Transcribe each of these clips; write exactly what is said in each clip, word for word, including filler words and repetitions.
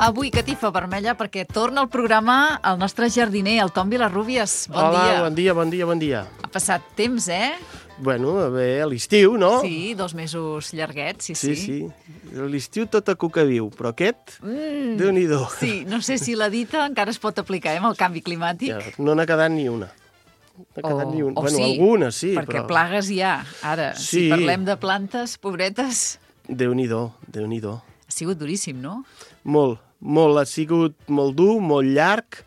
Avui catifa vermella perquè torna al programa el nostre jardiner, el Tom Vilarrubias. Bon Hola, dia. bon dia, bon dia, bon dia. Ha passat temps, eh? Bueno, bé, a l'estiu, no? Sí, dos mesos llarguets, sí, sí. Sí, sí. A l'estiu tota cuca viu, però aquest, Mm, Déu-n'hi-do. sí, no sé si la dita encara es pot aplicar, eh, amb el canvi climàtic. Ja, no n'ha quedat ni una. No n'ha quedat ni una. o Bueno, sí, alguna, sí, perquè però... plagues hi ha. Ara, si Sí. parlem de plantes, pobretes, Déu-n'hi-do, Déu-n'hi-do. ha sigut duríssim, no? Molt, molt. Ha sigut molt dur, molt llarg,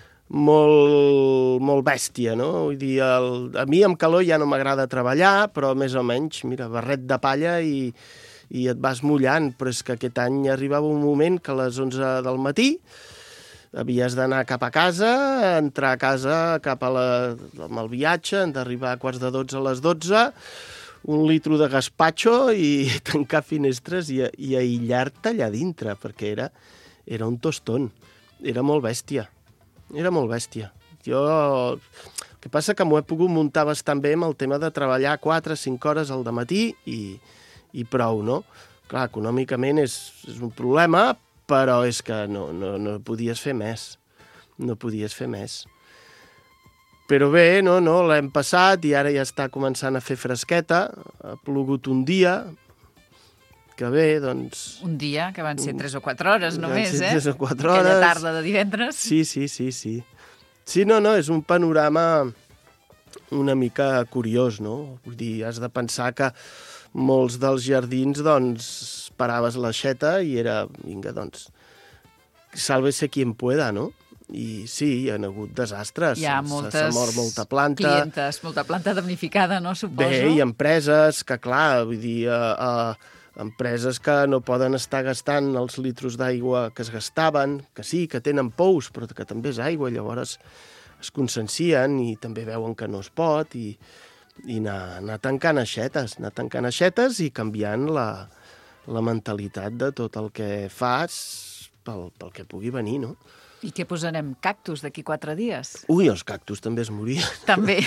molt, molt bèstia, no? Vull dir, el, a mi amb calor ja no m'agrada treballar, però més o menys, mira, barret de palla i, i et vas mullant, però és que aquest any arribava un moment que a les onze del matí havies d'anar cap a casa, entrar a casa cap a la, amb el viatge, hem d'arribar a quarts de dotze a les dotze, un litro de gaspatxo i tancar finestres i, i aïllar-te allà dintre, perquè era, era un tostón, era molt bèstia, era molt bèstia. Jo... El que passa que m'ho he pogut muntar bastant bé amb el tema de treballar quatre o cinc hores al dematí i, i prou, no? Clar, econòmicament és, és un problema, però és que no, no, no podies fer més, no podies fer més. Però bé, no, no, l'hem passat i ara ja està començant a fer fresqueta, ha plogut un dia, que bé, doncs... Un dia, que van ser tres o quatre hores només, eh? tres o quatre hores. Aquella tarda de divendres. Sí, sí, sí, sí. Sí, no, no, és un panorama una mica curiós, no? Vull dir, has de pensar que molts dels jardins, doncs, paraves l'aixeta i era, vinga, doncs, sálvese quien pueda, no? I sí, hi ha hagut desastres. Hi ha S'ha- moltes S'ha mort molta planta. clientes, molta planta damnificada, no, suposo? Bé, i empreses que, clar, vull dir, eh, eh, empreses que no poden estar gastant els litros d'aigua que es gastaven, que sí, que tenen pous, però que també és aigua, llavors es consciencien i també veuen que no es pot i, i anar, anar tancant aixetes, anar tancant aixetes i canviant la, la mentalitat de tot el que fas pel, pel que pugui venir, no? I què posarem? Cactus d'aquí quatre dies? Ui, els cactus també es morien. També.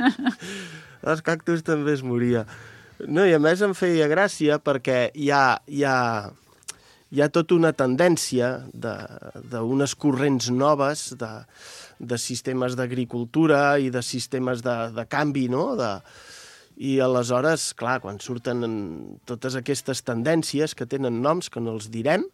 Els cactus també es moria. No, i a més em feia gràcia perquè hi ha, hi ha, hi ha tota una tendència d'unes corrents noves de, de sistemes d'agricultura i de sistemes de, de canvi, no? De, I aleshores, clar, quan surten totes aquestes tendències que tenen noms que no els direm,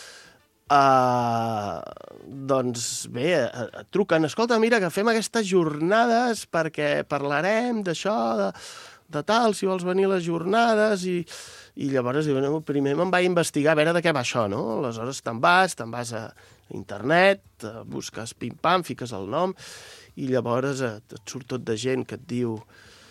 Uh, doncs bé, uh, truquen, escolta, mira, que fem aquestes jornades perquè parlarem d'això, de, de tal, si vols venir a les jornades, i, i llavors no, primer me'n vaig investigar a veure de què va això, no? Aleshores te'n vas, te'n vas a internet, uh, busques pim-pam, fiques el nom, i llavors uh, et surt tot de gent que et diu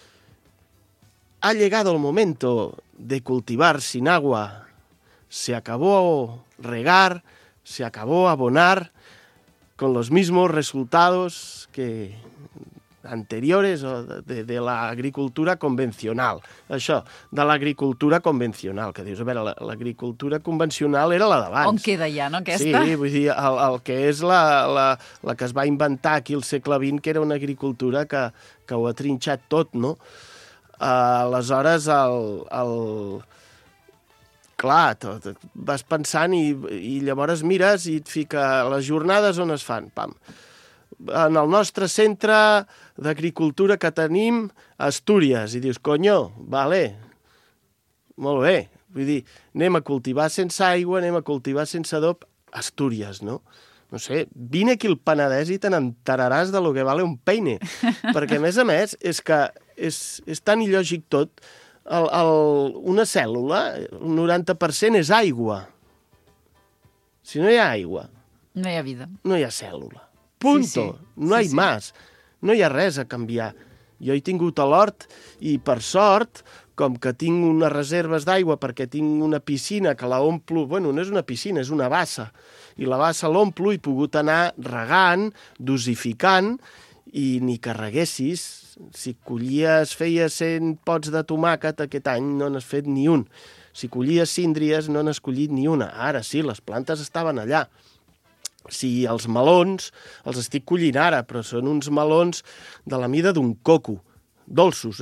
ha llegado el momento de cultivar sin agua, se acabó regar, se acabó abonar con los mismos resultados que anteriores o de, de l'agricultura convencional. Això, de l'agricultura convencional, que dius, a veure, l'agricultura convencional era la d'abans. On queda ja, no, aquesta? Sí, vull dir, el, el que és la, la, la que es va inventar aquí al segle vint, que era una agricultura que, que ho ha trinxat tot, no? Uh, aleshores, el... el clar, tot, vas pensant i, i llavors mires i et fica les jornades on es fan, pam. En el nostre centre d'agricultura que tenim a Astúries, i dius, conyo, vale, molt bé, vull dir, anem a cultivar sense aigua, anem a cultivar sense adob, Astúries, no? No sé, vine aquí al Penedès i te n'enteraràs de lo que vale un peine, perquè a més a més és que és, és tan il·lògic tot. El, el, una cèl·lula, el noranta per cent és aigua. Si no hi ha aigua, No hi ha vida. no hi ha cèl·lula. Punto. Sí, sí. No hi Sí, ha sí. més. No hi ha res a canviar. Jo he tingut a l'hort i, per sort, com que tinc unes reserves d'aigua perquè tinc una piscina que la omplo... Bueno, no és una piscina, és una bassa. I la bassa l'omplo i he pogut anar regant, dosificant, i ni que reguessis. Si collies, feies cent pots de tomàquet, aquest any no n'has fet ni un. Si collies síndries, no n'has collit ni una. Ara sí, les plantes estaven allà. Si els melons, els estic collint ara, però són uns melons de la mida d'un coco. Dolços, eh?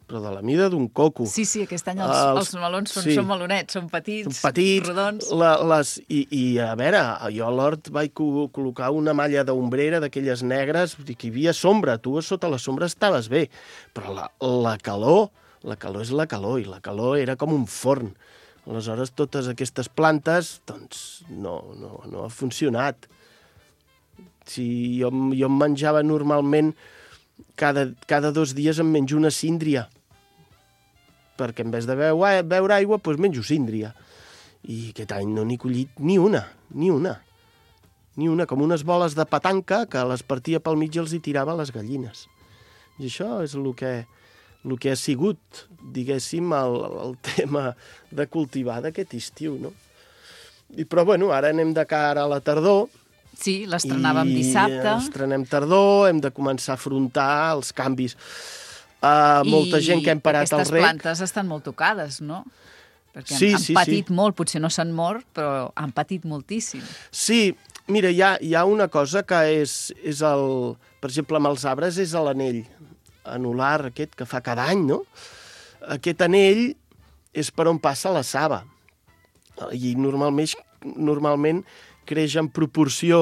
però de la mida d'un coco. Sí, sí, aquest any els, els, els melons són, sí. són melonets, són petits, són petits rodons. La, les, i, I, a veure, jo a l'hort vaig co col·locar una malla d'ombrera d'aquelles negres, vull dir que hi havia sombra, tu sota la sombra estaves bé, però la, la calor, la calor és la calor, i la calor era com un forn. Aleshores, totes aquestes plantes, doncs, no, no, no ha funcionat. Si jo, jo em menjava normalment, cada, cada dos dies em menjo una síndria, perquè en vez de beure, beure aigua, doncs menjo síndria. I aquest any no n'he collit ni una, ni una. Ni una, com unes boles de petanca que les partia pel mig i els hi tirava a les gallines. I això és el que, el que ha sigut, diguéssim, el, el tema de cultivar d'aquest estiu, no? I, però, bueno, ara anem de cara a la tardor. Sí, l'estrenàvem dissabte. I estrenem tardor, hem de començar a afrontar els canvis. Uh, molta gent que hem parat al rec. I aquestes plantes estan molt tocades, no? Perquè sí, han, sí, han patit sí. molt, potser no s'han mort, però han patit moltíssim. Sí, mira, hi ha, hi ha una cosa que és, és el... Per exemple, amb els arbres és l'anell anular aquest que fa cada any, no? Aquest anell és per on passa la saba. I normalment, normalment creix en proporció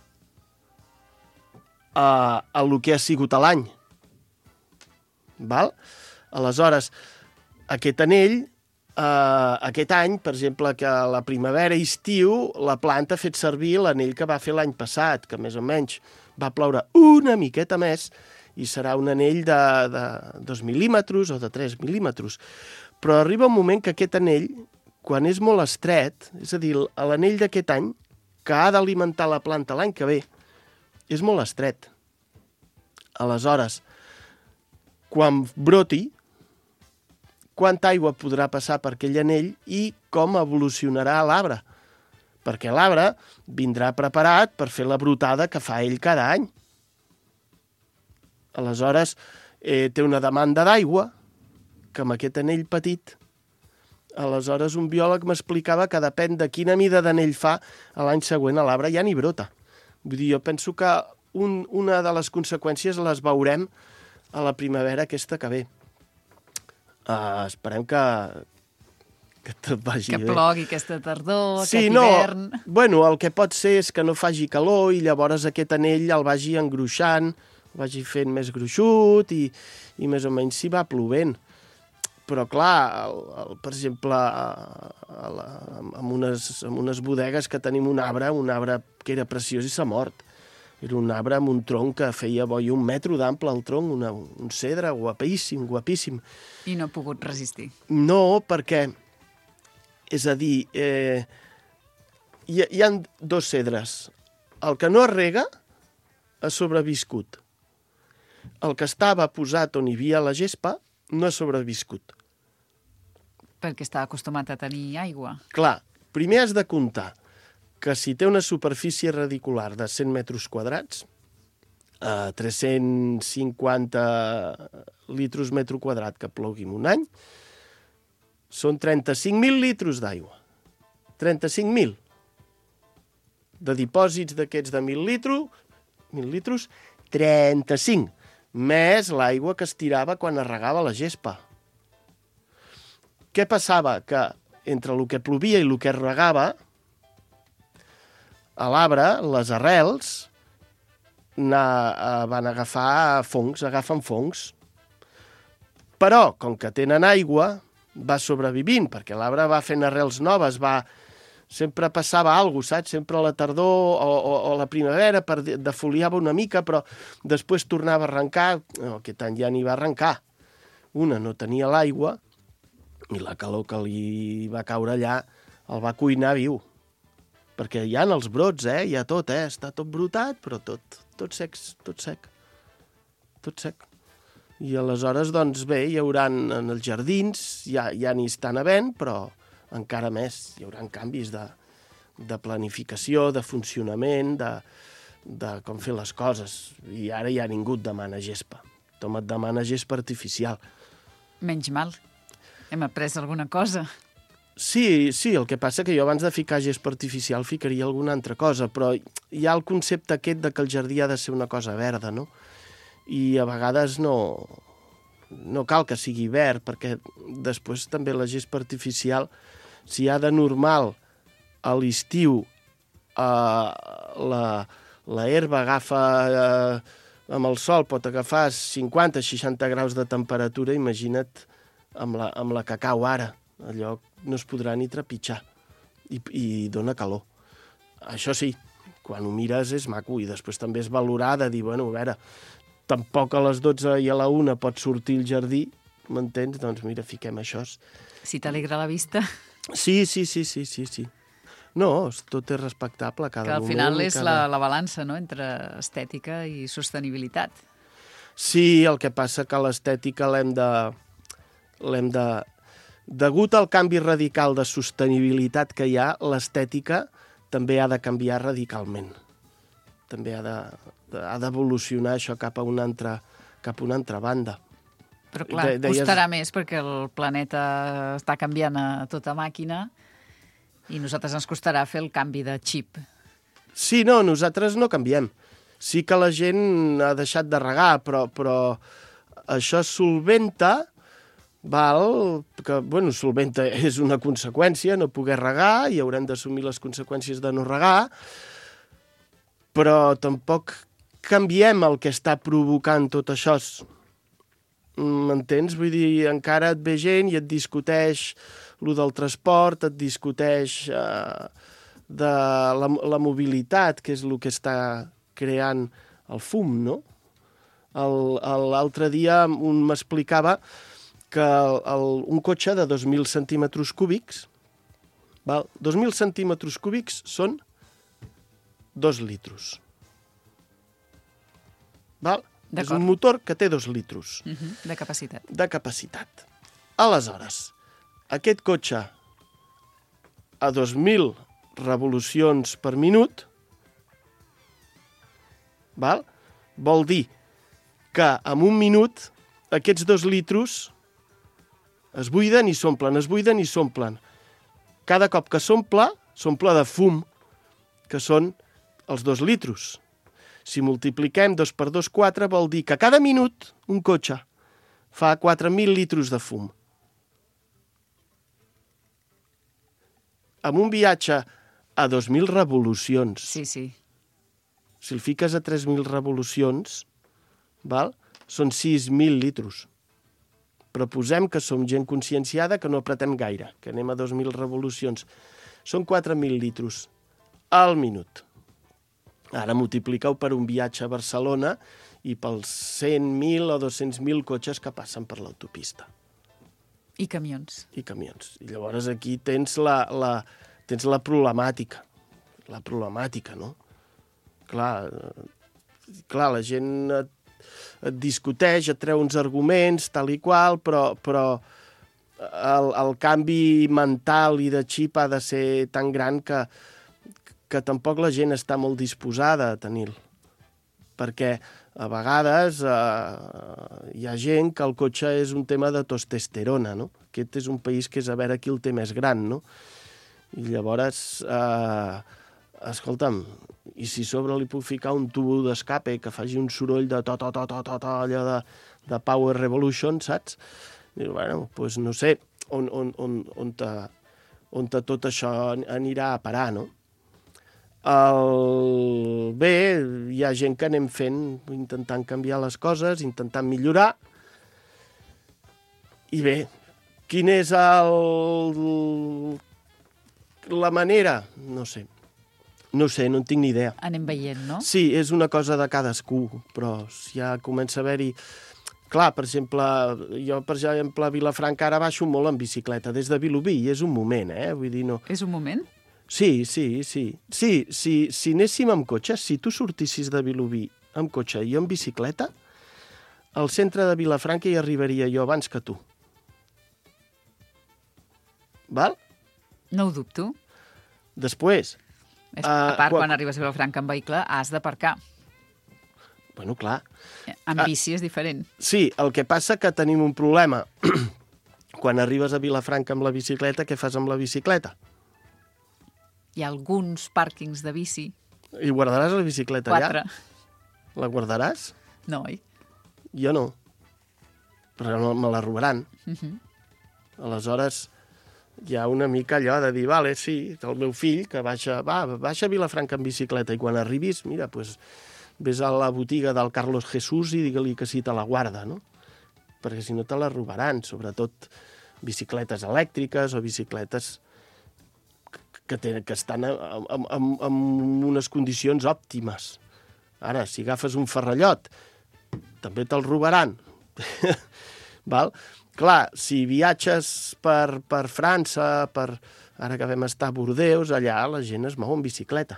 a, a lo que ha sigut a l'any. Val? Aleshores, aquest anell, eh, aquest any, per exemple, que a la primavera i estiu, la planta ha fet servir l'anell que va fer l'any passat, que més o menys va ploure una miqueta més, i serà un anell de, de dos mil·límetres o de tres mil·límetres. Però arriba un moment que aquest anell, quan és molt estret, és a dir, l'anell d'aquest any, que ha d'alimentar la planta l'any que ve, és molt estret. Aleshores, quan broti, quanta aigua podrà passar per aquell anell i com evolucionarà l'arbre. Perquè l'arbre vindrà preparat per fer la brotada que fa ell cada any. Aleshores, eh, té una demanda d'aigua que amb aquest anell petit. Aleshores, un biòleg m'explicava que depèn de quina mida d'anell fa, l'any següent a l'arbre ja n'hi brota. Vull dir, jo penso que un, una de les conseqüències les veurem a la primavera aquesta que ve. Uh, esperem que, que tot vagi que bé. Que plogui aquesta tardor, sí, aquest no, hivern... Bueno, el que pot ser és que no faci calor i llavors aquest anell el vagi engruixant, el vagi fent més gruixut i, i més o menys s'hi va plovent. Però, clar, el, el, per exemple, a, a la, amb, unes, amb unes bodegues que tenim un arbre, un arbre que era preciós i s'ha mort. Era un arbre amb un tronc que feia boi un metro d'ample al tronc, una, un cedre guapíssim, guapíssim. I no ha pogut resistir. No, perquè, és a dir, eh, hi, hi ha dos cedres. El que no es rega ha sobreviscut. El que estava posat on hi havia la gespa no ha sobreviscut. Perquè està acostumat a tenir aigua. Clar, primer has de comptar que si té una superfície radicular de cent metres quadrats, a tres-cents cinquanta litres metre quadrat que plogui en un any, són trenta-cinc mil litres d'aigua. trenta-cinc mil. De dipòsits d'aquests de mil litres, mil litres, trenta-cinc. Més l'aigua que es tirava quan es regava la gespa. Què passava? Que entre el que plovia i el que es regava, a l'arbre, les arrels van agafar fongs, agafen fongs. Però, com que tenen aigua, va sobrevivint, perquè l'arbre va fent arrels noves, va... Sempre passava alguna cosa, saps? Sempre a la tardor o, o, o a la primavera per defoliava una mica, però després tornava a arrencar. No, aquest any ja n'hi va arrencar. Una no tenia l'aigua i la calor que li va caure allà el va cuinar viu. Perquè hi ha els brots, eh? Hi ha tot, eh? Està tot brotat, però tot, tot sec, tot sec. Tot sec. I aleshores, doncs bé, hi haurà en els jardins, ja, ja n'hi estan havent, però encara més. Hi haurà canvis de, de planificació, de funcionament, de, de com fer les coses. I ara ja ningú et demana gespa. Tothom et demana gespa artificial. Menys mal. Hem après alguna cosa. Sí, sí, el que passa que jo abans de ficar gespa artificial ficaria alguna altra cosa, però hi ha el concepte aquest de que el jardí ha de ser una cosa verda, no? I a vegades no, no cal que sigui verd, perquè després també la gespa artificial, si hi ha de normal a l'estiu eh, la, la herba agafa, eh, amb el sol pot agafar cinquanta seixanta graus de temperatura, imagina't amb la, amb la que cau ara. Allò no es podrà ni trepitjar i, i dona calor. Això sí, quan ho mires és maco i després també és valorar de dir, bueno, a veure, tampoc a les dotze i a la una pot sortir al jardí, m'entens? Doncs mira, fiquem això. Si t'alegra la vista. Sí, sí, sí, sí, sí, sí. No, tot és respectable, cada que al moment... final és cada... la, la balança, no?, entre estètica i sostenibilitat. Sí, el que passa que l'estètica l'hem de... l'hem de... Degut al canvi radical de sostenibilitat que hi ha, l'estètica també ha de canviar radicalment. També ha de, de, ha d'evolucionar això cap a una altra, cap a una altra banda. Però clar, de, deies... costarà més perquè el planeta està canviant a tota màquina i nosaltres ens costarà fer el canvi de xip. Sí, no, nosaltres no canviem. Sí que la gent ha deixat de regar, però, però això solventa... Val, que, bueno, solventa és una conseqüència, no poder regar, i haurem d'assumir les conseqüències de no regar, però tampoc canviem el que està provocant tot això. M'entens? Vull dir, encara et ve gent i et discuteix lo del transport, et discuteix eh, de la, la mobilitat, que és el que està creant el fum, no? L'altre dia un m'explicava que el, el, un cotxe de dos mil centímetres cúbics, val? dos mil centímetres cúbics són dos litros. Val? És un motor que té dos litros. Uh-huh. De capacitat. De capacitat. Aleshores, aquest cotxe a dos mil revolucions per minut, val? Vol dir que en un minut aquests dos litros es buiden i s'omplen, es buiden i s'omplen. Cada cop que s'omple, s'omple de fum, que són els dos litros. Si multipliquem dos per dos, quatre, vol dir que cada minut un cotxe fa quatre mil litros de fum. Amb un viatge a dos mil revolucions. Sí, sí. Si el fiques a tres mil revolucions, val? Són sis mil litros. Però posem que som gent conscienciada, que no apretem gaire, que anem a dos mil revolucions. Són quatre mil litros al minut. Ara multipliqueu per un viatge a Barcelona i pels cent mil o dos-cents mil cotxes que passen per l'autopista. I camions. I camions. I llavors aquí tens la, la, tens la problemàtica. La problemàtica, no? Clar, clar la gent et, et discuteix, et treu uns arguments, tal i qual, però, però el, el canvi mental i de xip ha de ser tan gran que, que tampoc la gent està molt disposada a tenir-lo. Perquè a vegades eh, hi ha gent que el cotxe és un tema de testosterona, no? Aquest és un país que és a veure qui el té més gran, no? I llavors, eh, escolta'm, i si sobre li puc ficar un tubo d'escape que faci un soroll de to, to, to, to, to, to allò de, de Power Revolution, saps? I, bueno, doncs no sé on, on, on, on, te, on te tot això anirà a parar, no? El... Bé, hi ha gent que anem fent, intentant canviar les coses, intentant millorar. I bé, quin és el... la manera? No sé. No sé, no en tinc ni idea. Anem veient, no? Sí, és una cosa de cadascú, però si ja comença a haver-hi... Clar, per exemple, jo, per exemple, a Vilafranca ara baixo molt en bicicleta, des de Vilobí, i és un moment, eh? Vull dir, no... És un moment? Sí, sí, sí. Sí, sí, si anéssim amb cotxe, si tu sortissis de Vilobí amb cotxe i jo amb bicicleta, al centre de Vilafranca hi arribaria jo abans que tu. Val? No ho dubto. Després... A part, uh, quan, quan arribes a Vilafranca en vehicle, has d'aparcar. Bueno, clar. En bici és diferent. Sí, el que passa que tenim un problema. Quan arribes a Vilafranca amb la bicicleta, què fas amb la bicicleta? Hi ha alguns pàrquings de bici. I guardaràs la bicicleta Quatre. allà? La guardaràs? No, oi? Jo no. però no me la robaran. Uh-huh. Aleshores, hi ha una mica allò de dir, vale, sí, el meu fill, que baixa, va, baixa a Vilafranca en bicicleta, i quan arribis, mira, pues, vés a la botiga del Carlos Jesús i digue-li que sí te la guarda, no? Perquè si no te la robaran, sobretot bicicletes elèctriques o bicicletes que, tenen, que estan en, en, en unes condicions òptimes. Ara, si agafes un ferrallot, també te'l robaran. Val? Clar, si viatges per, per França, per, ara que vam estar a Bordeus, allà la gent es mou en bicicleta.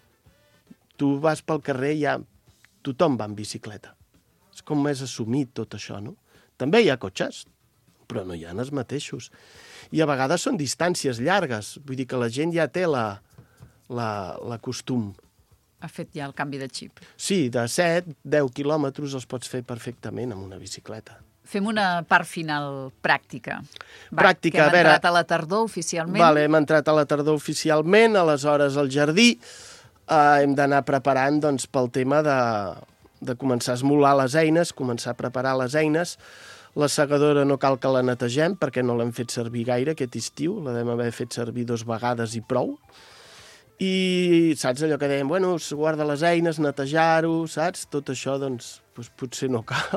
Tu vas pel carrer i ja tothom va en bicicleta. És com més assumit tot això, no? També hi ha cotxes, però no hi ha els mateixos. I a vegades són distàncies llargues, vull dir que la gent ja té la, la, la costum. Ha fet ja el canvi de xip. Sí, de set, deu quilòmetres els pots fer perfectament amb una bicicleta. Fem una part final pràctica. Va, pràctica, que hem a veure... entrat a la tardor oficialment. Vale, hem entrat a la tardor oficialment, aleshores al jardí eh, hem d'anar preparant doncs, pel tema de, de començar a esmolar les eines, començar a preparar les eines. La segadora no cal que la netegem perquè no l'hem fet servir gaire aquest estiu, la vam haver fet servir dues vegades i prou. I saps allò que dèiem, bueno, guarda les eines, netejar-ho, saps? Tot això, doncs, doncs potser no cal.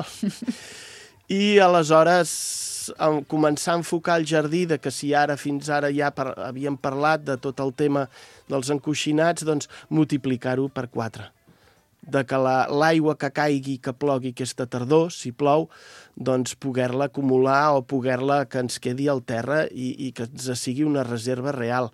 I aleshores començar a enfocar el jardí de que si ara fins ara ja par havíem parlat de tot el tema dels encoixinats, doncs multiplicar-ho per quatre. De que l'aigua la, que caigui, que plogui aquesta tardor, si plou, doncs poder-la acumular o poder-la que ens quedi al terra i, i que ens sigui una reserva real.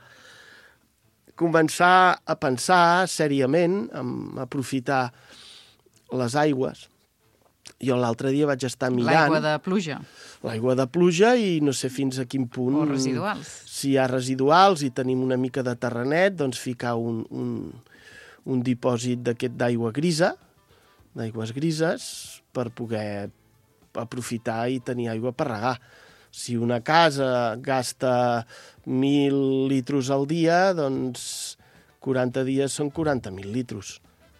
Començar a pensar seriament, a aprofitar les aigües. Jo l'altre dia vaig estar mirant... L'aigua de pluja. L'aigua de pluja i no sé fins a quin punt... O residuals. Si hi ha residuals i tenim una mica de terrenet, doncs ficar un, un, un dipòsit d'aquest d'aigua grisa, d'aigües grises, per poder aprofitar i tenir aigua per regar. Si una casa gasta mil litros al dia, doncs quaranta dies són quaranta mil litros.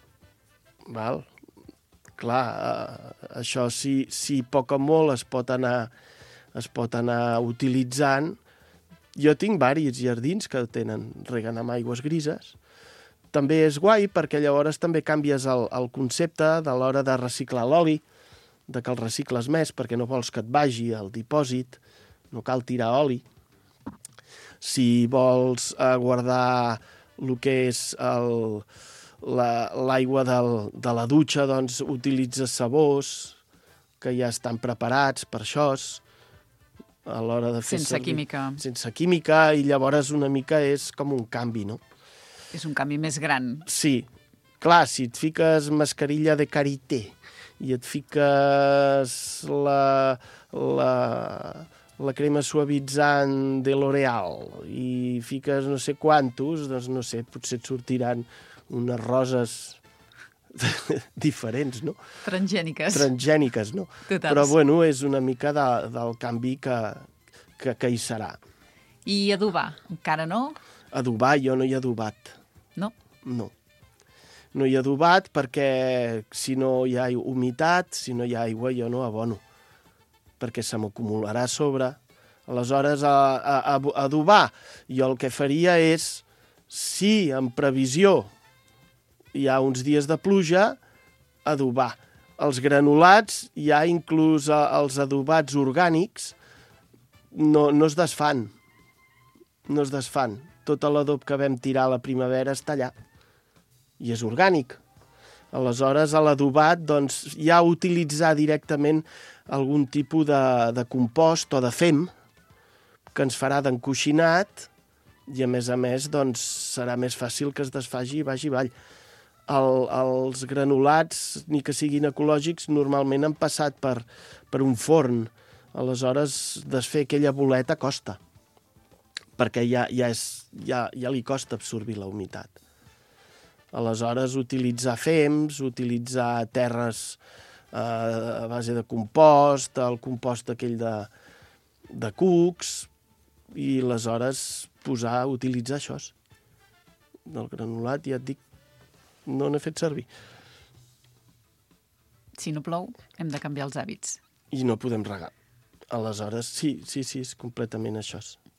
Val? Clar, eh, això si, si poc o molt es pot anar, es pot anar utilitzant. Jo tinc diversos jardins que tenen, reguen amb aigües grises. També és guai perquè llavors també canvies el, el concepte de l'hora de reciclar l'oli, de que el recicles més perquè no vols que et vagi al dipòsit, no cal tirar oli. Si vols eh, guardar el que és el... l'aigua la, de la dutxa, doncs utilitza sabors que ja estan preparats per això a l'hora de fer sense servir. Química. Sense química, i llavors una mica és com un canvi, no? És un canvi més gran. Sí. Clar, si et fiques mascarilla de Karité i et fiques la, la, la crema suavitzant de L'Oreal i fiques no sé quantos, doncs no sé, potser et sortiran unes roses diferents, no? Transgèniques. Transgèniques, no? Totals. Però, bueno, és una mica de, del canvi que, que, que hi serà. I adobar, encara no? Adobar, jo no hi he adobat. No? No. No hi he adobat perquè si no hi ha humitat, si no hi ha aigua, jo no abono. Perquè se m'acumularà a sobre. Aleshores, a, a, a adobar, jo el que faria és, si en previsió hi ha uns dies de pluja, adobar. Els granulats, ja inclús els adobats orgànics, no, no es desfan. No es desfan. Tot l'adob que vam tirar a la primavera està allà. I és orgànic. Aleshores, a l'adobat, doncs, ja utilitzar directament algun tipus de, de compost o de fem que ens farà d'encoixinat i, a més a més, doncs, serà més fàcil que es desfaci i vagi avall. El, els granulats, ni que siguin ecològics, normalment han passat per, per un forn. Aleshores, desfer aquella boleta costa, perquè ja, ja, és, ja, ja li costa absorbir la humitat. Aleshores, utilitzar fems, utilitzar terres eh, a base de compost, el compost aquell de, de cucs, i aleshores posar, utilitzar això. Del granulat, ja et dic, no n'he fet servir. Si no plou, hem de canviar els hàbits. i no podem regar. Aleshores, sí, sí, sí, és completament això.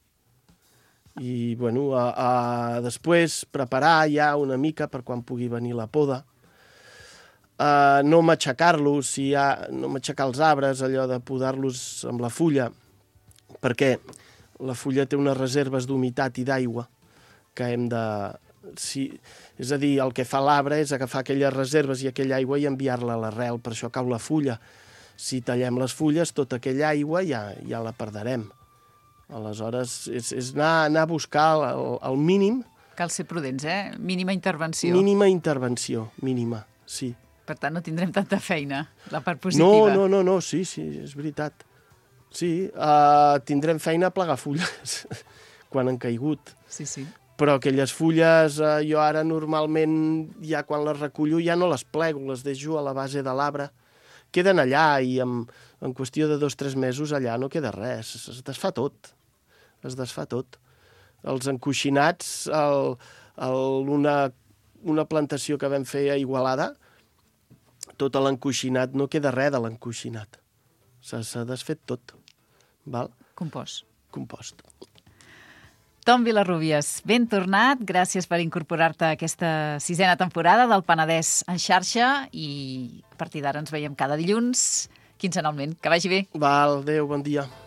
I, bueno, a, a, després preparar ja una mica per quan pugui venir la poda. Uh, no matxacar-los, si hi ha, no matxacar els arbres, allò de podar-los amb la fulla, perquè la fulla té unes reserves d'humitat i d'aigua que hem de... Si, és a dir, el que fa l'arbre és agafar aquelles reserves i aquella aigua i enviar-la a l'arrel, per això cau la fulla. Si tallem les fulles, tota aquella aigua ja, ja la perdrem. Aleshores, és, és anar, anar a buscar el, el mínim... Cal ser prudents, eh? Mínima intervenció. Mínima intervenció, mínima, sí. Per tant, no tindrem tanta feina, la part positiva. No, no, no, no, sí, sí, és veritat. Sí, uh, tindrem feina a plegar fulles quan han caigut. Sí, sí. Però aquelles fulles, uh, jo ara normalment, ja quan les recullo, ja no les plego, les deixo a la base de l'arbre. Queden allà i en, en qüestió de dos o tres mesos allà no queda res, es desfà tot, es desfà tot. Els encoixinats, el, el, una, una plantació que vam fer a Igualada, tot l'encoixinat, no queda res de l'encoixinat. S'ha desfet tot. Val? Compost. Compost. Tom Vilarrubias, ben tornat. Gràcies per incorporar-te a aquesta sisena temporada del Penedès en xarxa i a partir d'ara ens veiem cada dilluns, quinzenalment. Que vagi bé. Val, adéu, bon dia.